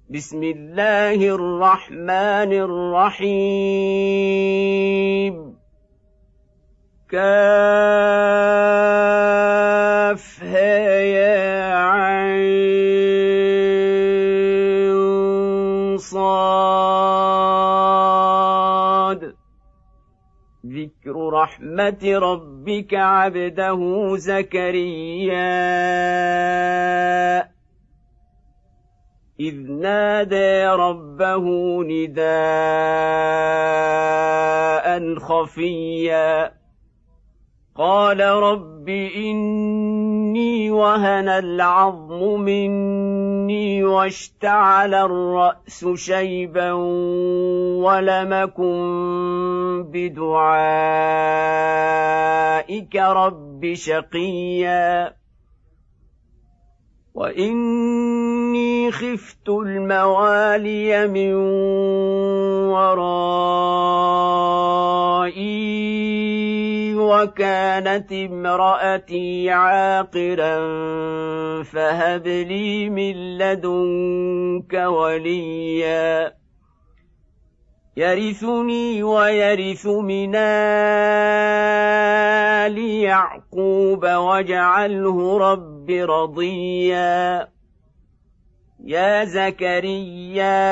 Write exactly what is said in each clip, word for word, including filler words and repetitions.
بسم الله الرحمن الرحيم كافها يا عين صاد ذكر رحمة ربك عبده زكريا إذ نادى ربه نداء خفيا قال رب إني وهن العظم مني واشتعل الرأس شيبا ولم أكن بدعائك رب شقيا وإني خفت الموالي من ورائي وكانت امرأتي عاقرا فهب لي من لدنك وليا يرثني ويرث من آل يعقوب واجعله رب رضيا يا زكريا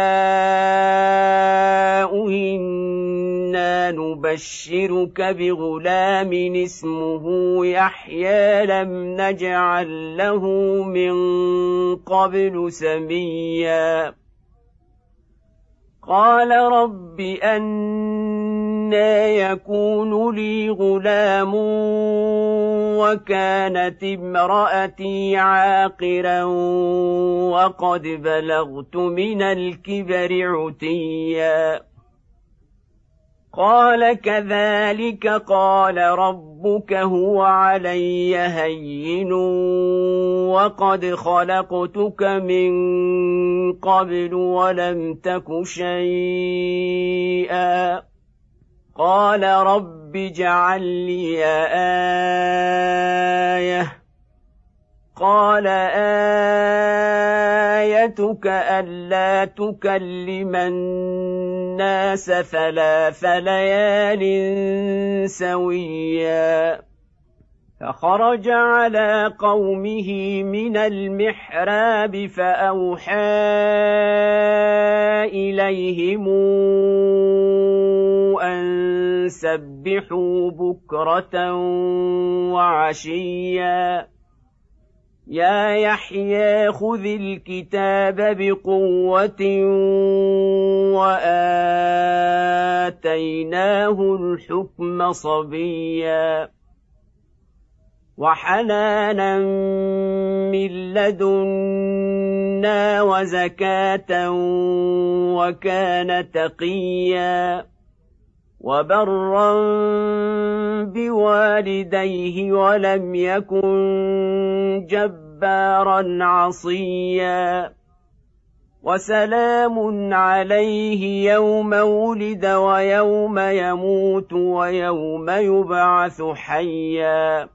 إنا نبشرك بغلام اسمه يحيى لم نجعل له من قبل سميا قال رب أنى يكون لي غلام وكانت امرأتي عاقرا وقد بلغت من الكبر عتيا قال كذلك قال ربك هو علي هين وقد خلقتك من قبل ولم تك شيئا قال رب اجعل لي آية قال آيتك ألا تكلم الناس ثلاث ليال سويا فخرج على قومه من المحراب فأوحى إليهم أن سبحوا بكرة وعشيا يا يحيى خذ الكتاب بقوة وآتيناه الحكم صبيا وحنانا من لدنا وزكاة وكان تقيا وبرا بوالديه ولم يكن جبارا عصيا وسلام عليه يوم ولد ويوم يموت ويوم يبعث حيا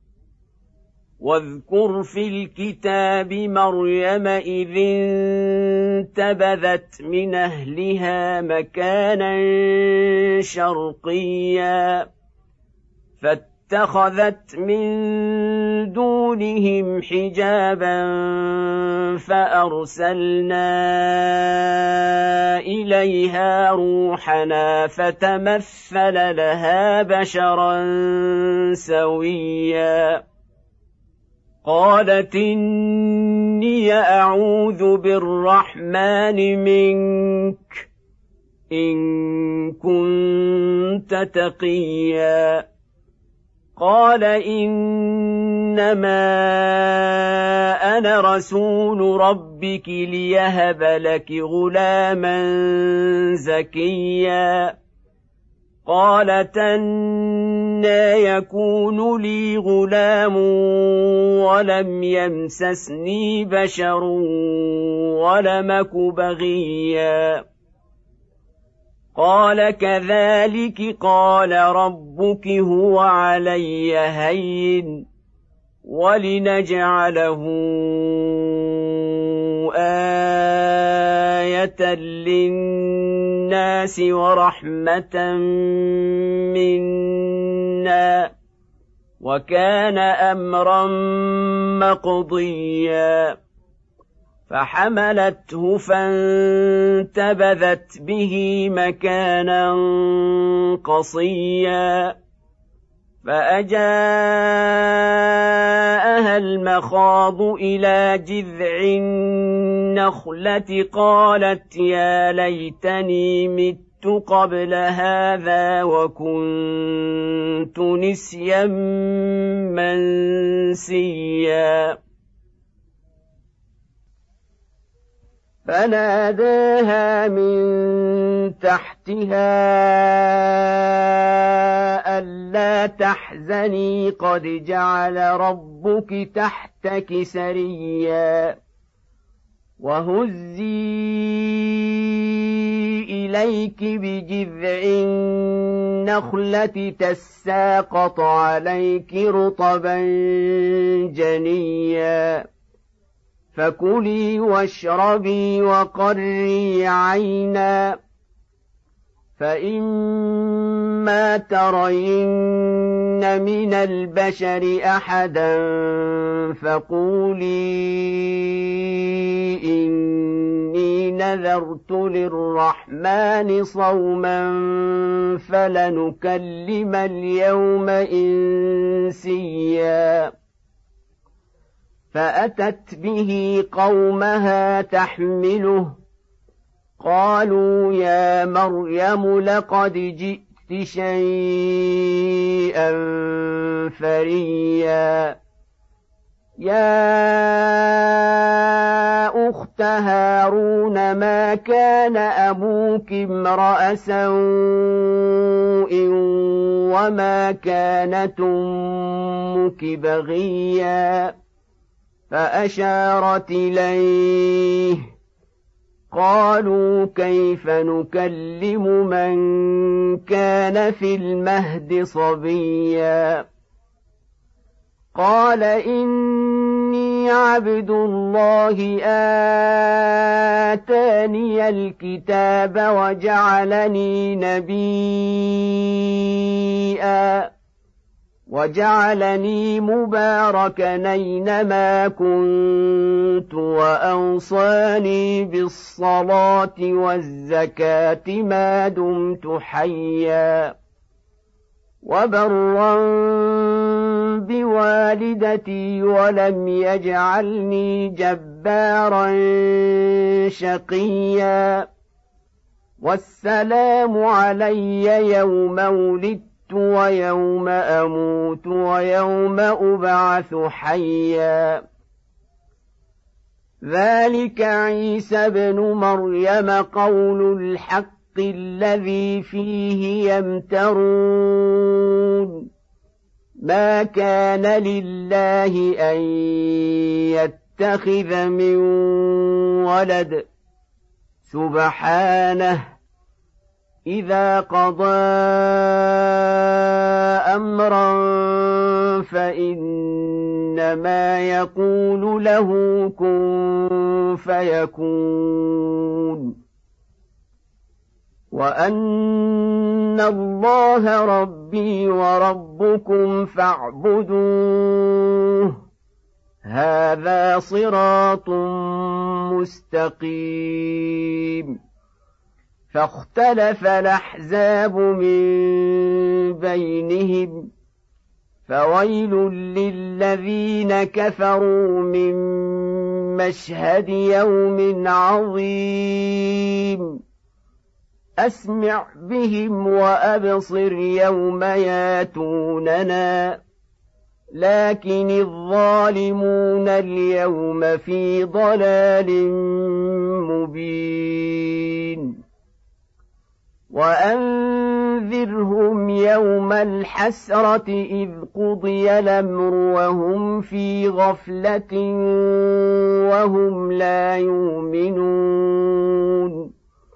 واذكر في الكتاب مريم إذ انتبذت من أهلها مكانا شرقيا فاتخذت من دونهم حجابا فأرسلنا إليها روحنا فتمثل لها بشرا سويا قالت إني أعوذ بالرحمن منك إن كنت تقيا قال إنما أنا رسول ربك ليهب لك غلاما زكيا قالت أنى يكون لي غلام ولم يمسسني بشر ولم أك بغيا قال كذلك قال ربك هو علي هين ولنجعله آية للناس ورحمة منا وكان أمرا مقضيا فحملته فانتبذت به مكانا قصيا فأجاءها المخاض إلى جذع النخلة قالت يا ليتني مت قبل هذا وكنت نسيا منسيا فناداها من تحتها ألا تحزني قد جعل ربك تحتك سريا وهزي إليك بجذع النخلة تساقط عليك رطبا جنيا فكلي واشربي وقري عينا فإما ترين من البشر أحدا فقولي إني نذرت للرحمن صوما فلنكلم اليوم إنسيا فأتت به قومها تحمله قالوا يا مريم لقد جئت شيئا فريا يا أخت هارون ما كان أبوك امرأ سوء وما كانت أمك بغيا فأشارت إليه قالوا كيف نكلم من كان في المهد صبيا قال إني عبد الله آتاني الكتاب وجعلني نبيا وجعلني مباركا أينما كنت وأوصاني بالصلاة والزكاة ما دمت حيا وبرا بوالدتي ولم يجعلني جبارا شقيا والسلام علي يوم ولدت ويوم أموت ويوم أبعث حيا ذلك عيسى ابن مريم قول الحق الذي فيه يمترون ما كان لله أن يتخذ من ولد سبحانه إذا قضى أمرا فإنما يقول له كن فيكون وأن الله ربي وربكم فاعبدوه هذا صراط مستقيم فاختلف الأحزاب من بينهم فويل للذين كفروا من مشهد يوم عظيم أسمع بهم وأبصر يوم ياتوننا لكن الظالمون اليوم في ضلال مبين وأنذرهم يوم الحسرة إذ قضي الأمر وهم في غفلة وهم لا يؤمنون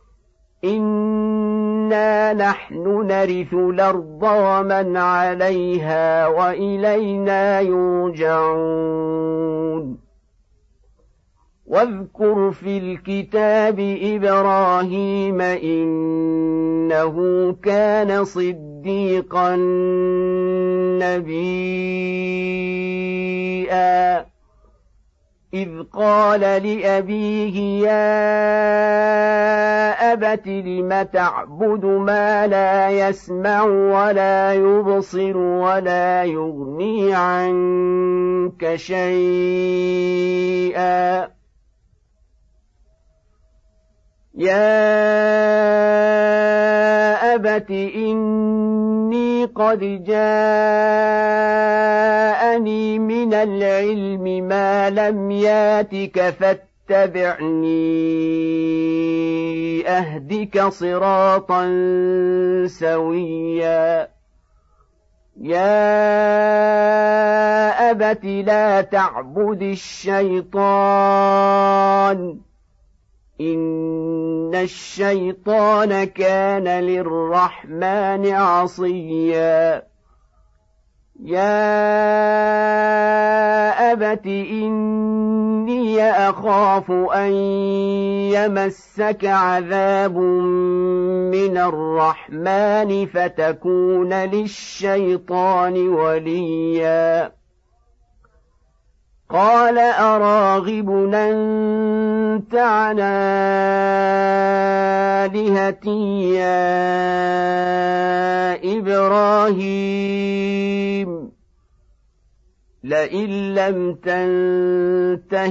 إنا نحن نرث الأرض ومن عليها وإلينا يرجعون واذكر في الكتاب إبراهيم إنه كان صديقا نبيا إذ قال لأبيه يا أبت لم تعبد ما لا يسمع ولا يبصر ولا يغني عنك شيئا يا أبت إني قد جاءني من العلم ما لم ياتك فاتبعني أهدك صراطا سويا يا أبت لا تعبد الشيطان إن الشيطان كان للرحمن عصيا يا أبت إني أخاف أن يمسك عذاب من الرحمن فتكون للشيطان وليا قال أراغب أنت عن آلهتي يا إبراهيم لئن لم تنته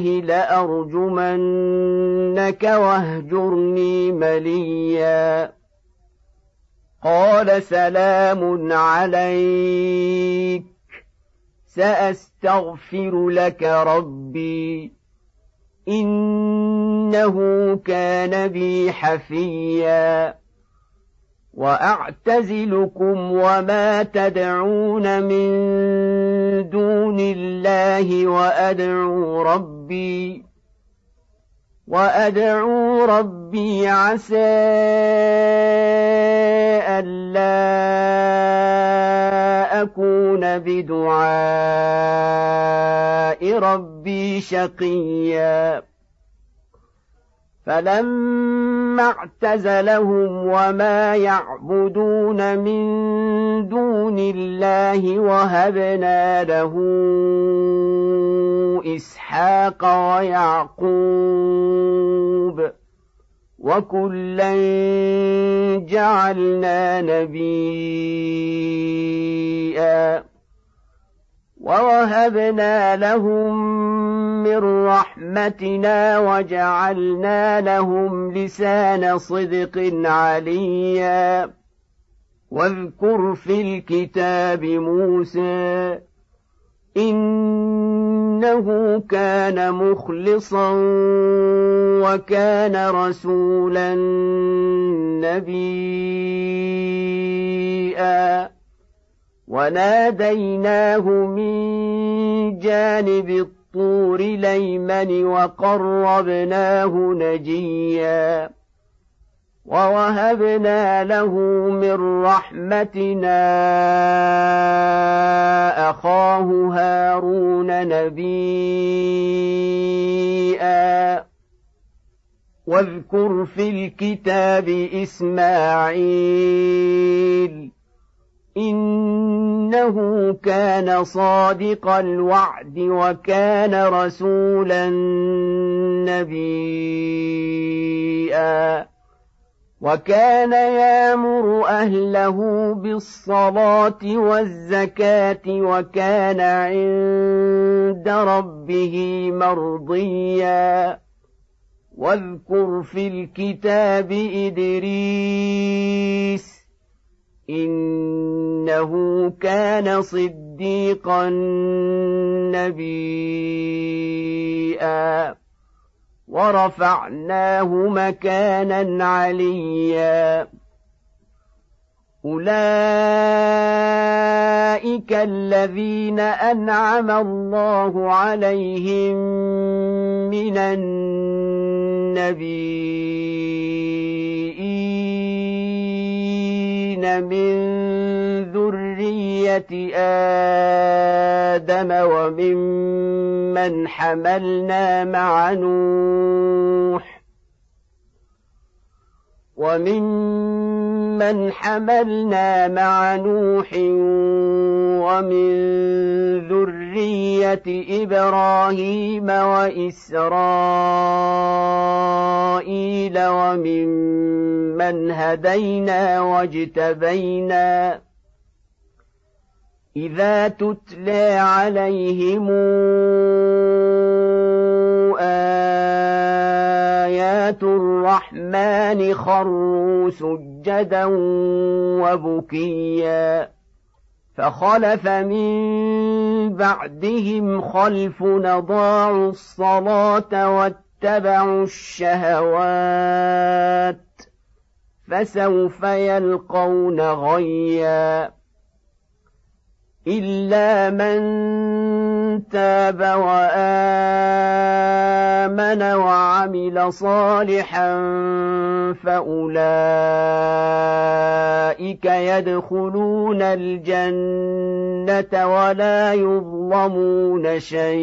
لأرجمنك واهجرني مليا قال سلام عليك سأستغفر لك ربي إنه كان بي حفيا وأعتزلكم وما تدعون من دون الله وأدعو ربي وأدعو ربي عسى ألا أكون بدعاء ربي شقيا فلما اعتزلهم وما يعبدون من دون الله وهبنا له إسحاق ويعقوب وكلا جعلنا نبيا ووهبنا لهم من رحمتنا وجعلنا لهم لسان صدق عليا واذكر في الكتاب موسى إنه كان مخلصا وكان رسولا نبيا وناديناه من جانب الطور الأيمن وقربناه نجيا ووهبنا له من رحمتنا أخاه هارون نبيا واذكر في الكتاب إسماعيل إنه كان صادق الوعد وكان رسولا نبيا وكان يأمر أهله بالصلاة والزكاة وكان عند ربه مرضيا واذكر في الكتاب إدريس إنه كان صديقا نبيا ورفعناه مكانا عليا أولئك الذين أنعم الله عليهم من النبيين من ذرية ذرية آدم وممن حملنا مع نوح وممن حملنا مع نوح ومن ذرية إبراهيم وإسرائيل وممن هدينا واجتبينا إذا تتلى عليهم آيات الرحمن خروا سجدا وبكيا فخلف من بعدهم خلف أضاعوا الصلاة واتبعوا الشهوات فسوف يلقون غيا إلا من تاب وآمن وعمل صالحا فأولئك يدخلون الجنة ولا يظلمون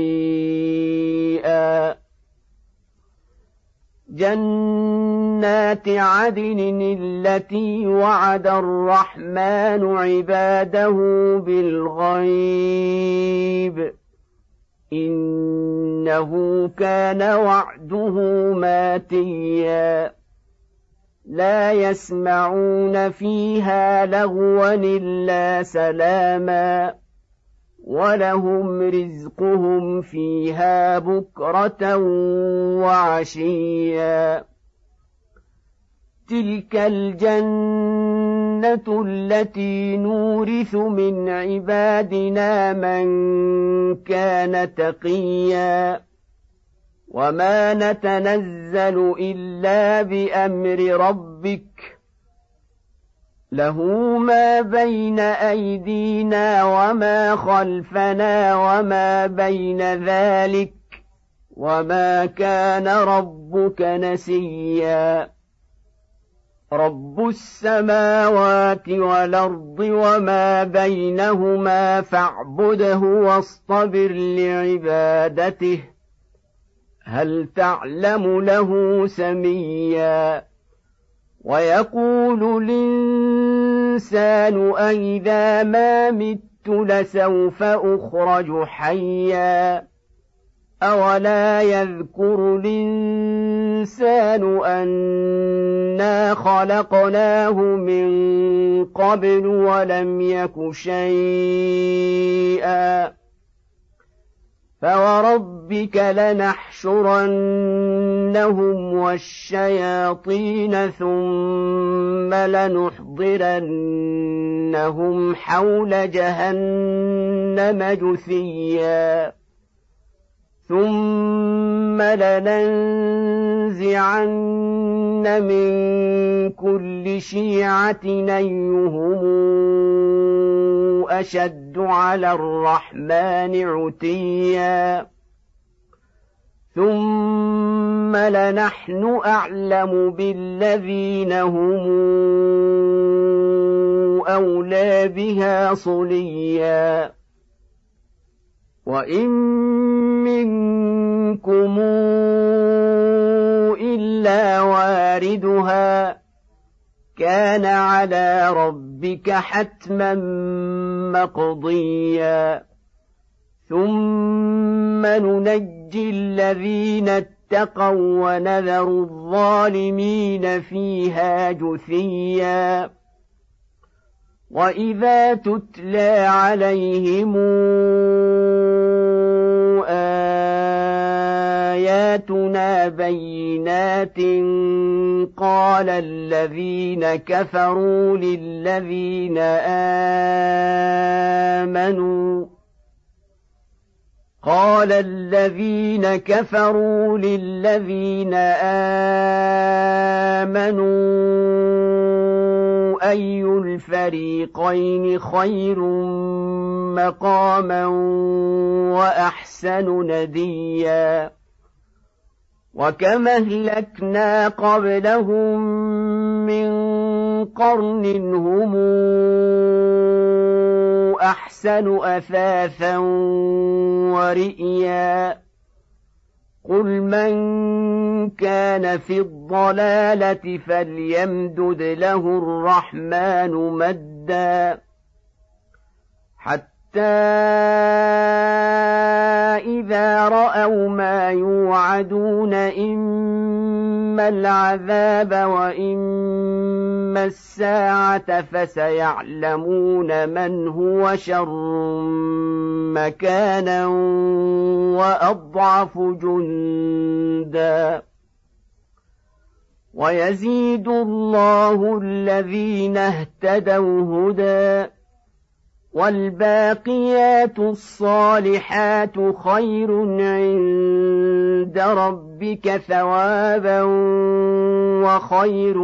شيئا جنات عدن التي وعد الرحمن عباده بالغيب إنه كان وعده ماتيا لا يسمعون فيها لغوا إلا سلاما ولهم رزقهم فيها بكرة وعشيا تلك الجنة التي نورث من عبادنا من كان تقيا وما نتنزل إلا بأمر ربك له ما بين أيدينا وما خلفنا وما بين ذلك وما كان ربك نسيا رب السماوات والأرض وما بينهما فاعبده واصطبر لعبادته هل تعلم له سميا ويقول الإنسان أئذا ما مت لسوف أخرج حيا أولا يذكر الإنسان أنا خلقناه من قبل ولم يك شيئا فوربك لنحشرنهم والشياطين ثم لنحضرنهم حول جهنم جثيا ثم لننزعن من كل شيعة أيهم أشد على الرحمن عتيا ثم لنحن أعلم بالذين هم أولى بها صليا وإن منكم إلا واردها كان على ربك حتما مقضيا ثم ننجي الذين اتقوا ونذر الظالمين فيها جثيا وإذا تتلى عليهم آياتنا بينات قال الذين كفروا للذين آمنوا قال الذين كفروا للذين آمنوا أي الفريقين خير مقاما وأحسن نديا وكم أهلكنا قبلهم من قرن هم أحسن أثاثا ورئيا قل من كان في الضلالة فليمدد له الرحمن مدا حتى إذا رأوا ما يوعدون إما العذاب وإما الساعة فسيعلمون من هو شر مكانا وأضعف جندا ويزيد الله الذين اهتدوا هدى والباقيات الصالحات خير عند ربك ثوابا وخير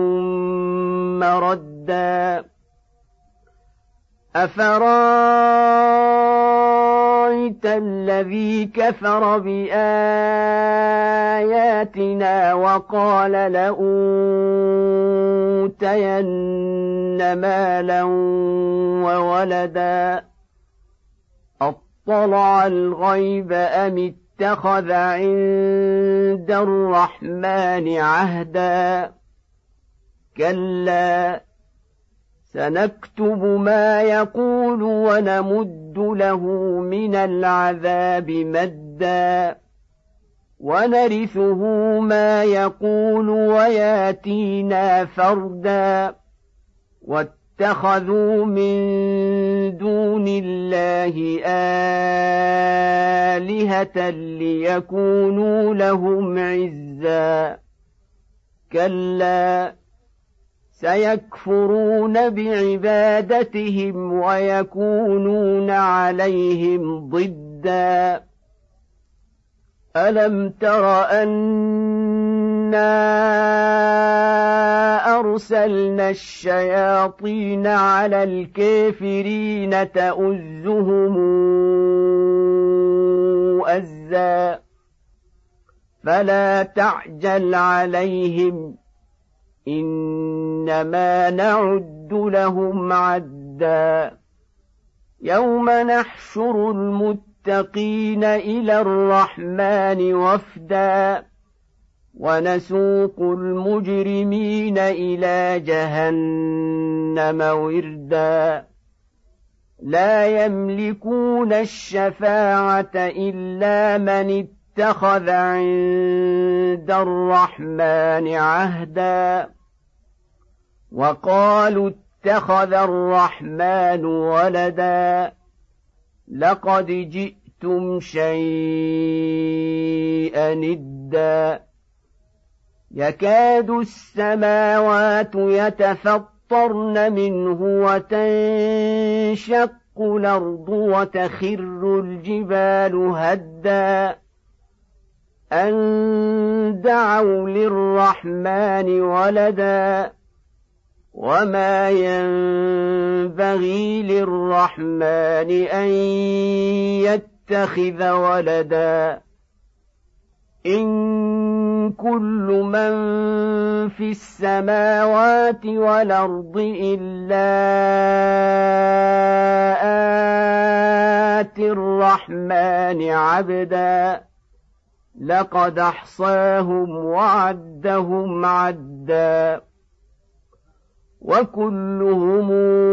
مردا أفرأيت الذي كفر بآياتنا وقال لأوتين مالا وولدا أطلع الغيب أم اتخذ عند الرحمن عهدا كلا سنكتب ما يقول ونمد له من العذاب مدا ونرثه ما يقول وياتينا فردا واتخذوا من دون الله آلهة ليكونوا لهم عزا كلا سيكفرون بعبادتهم ويكونون عليهم ضدا ألم تر أنا أرسلنا الشياطين على الكافرين تؤزهم أزا فلا تعجل عليهم إنما نعد لهم عدا يوم نحشر المتقين إلى الرحمن وفدا ونسوق المجرمين إلى جهنم وردا لا يملكون الشفاعة إلا من اتخذ عند الرحمن عهدا وقالوا اتخذ الرحمن ولدا لقد جئتم شيئا إدا يكاد السماوات يتفطرن منه وتنشق الأرض وتخر الجبال هدا أن دعوا للرحمن ولدا وما ينبغي للرحمن أن يتخذ ولدا إن كل من في السماوات والأرض إلا آتي الرحمن عبدا لقد أحصاهم وعدهم عدا وكلهم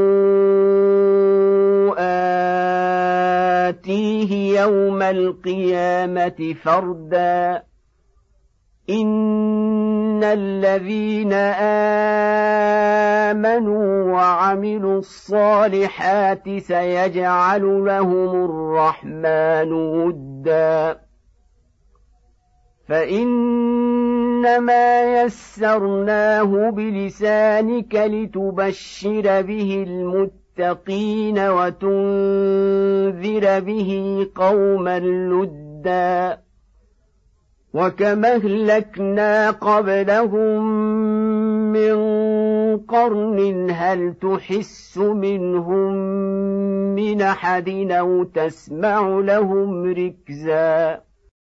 آتيه يوم القيامة فردا إن الذين آمنوا وعملوا الصالحات سيجعل لهم الرحمن ودا فإنما يسرناه بلسانك لتبشر به المتقين وتنذر به قوما لدا وكما أهلكنا قبلهم من قرن هل تحس منهم من أحد أو تسمع لهم ركزا